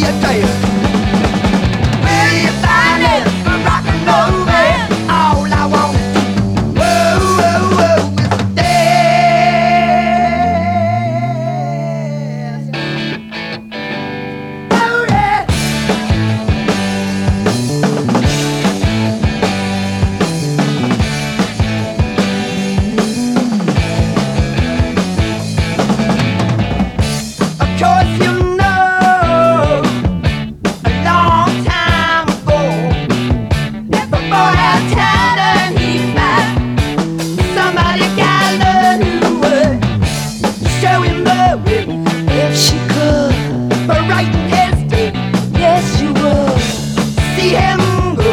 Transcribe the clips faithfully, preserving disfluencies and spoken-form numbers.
a trail. Will you find it? A rock and roll man. All I want is to whoa, whoa, whoa, is to dance. Oh yeah. Of course you know, a long time ago, if a boy had talent, he'd find somebody got love who would show him the way if she could. But right in his day, yes you would see him go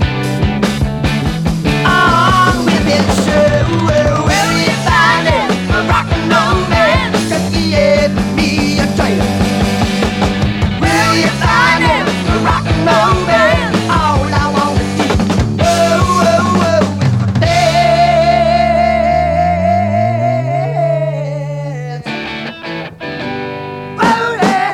on with his show. Will you find him a rock and roll man? 'Cause he gave me a trail. Will you find him a rock and roll man? All I want is to whoa, whoa, whoa, is to dance. Oh yeah.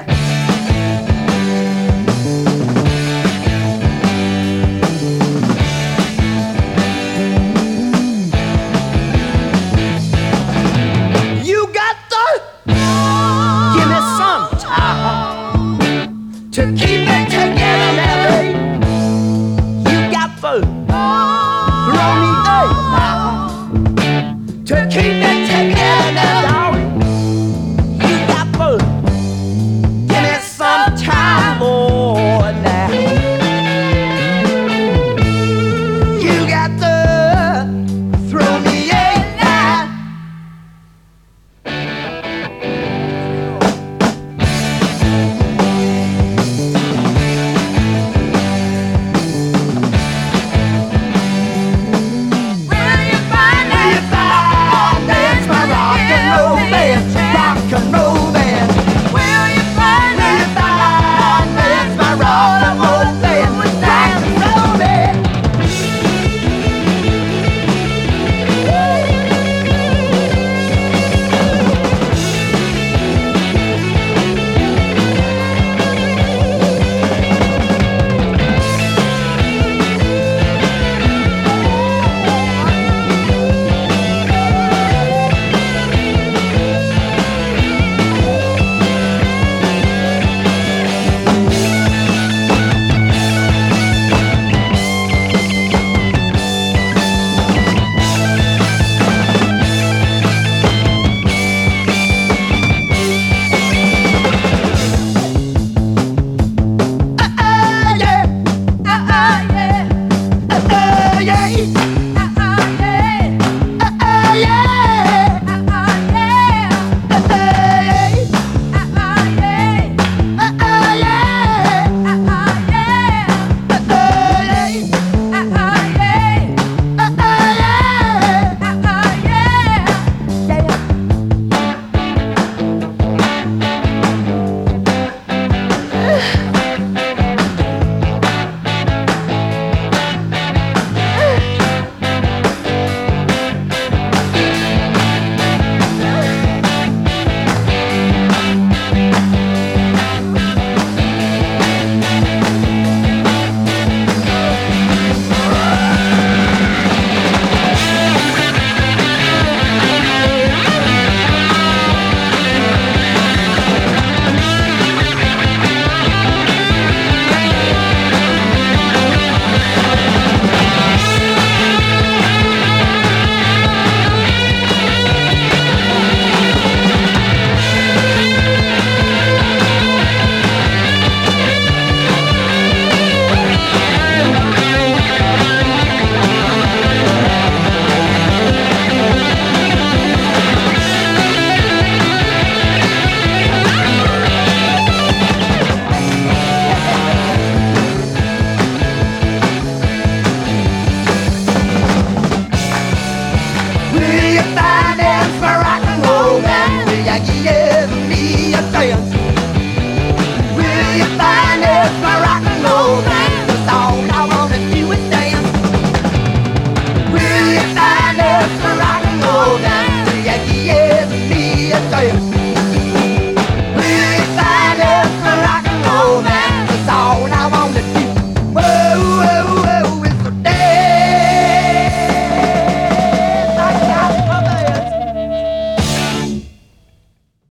You got to give me some time to keep it together, Mary. You got to throw me a to keep it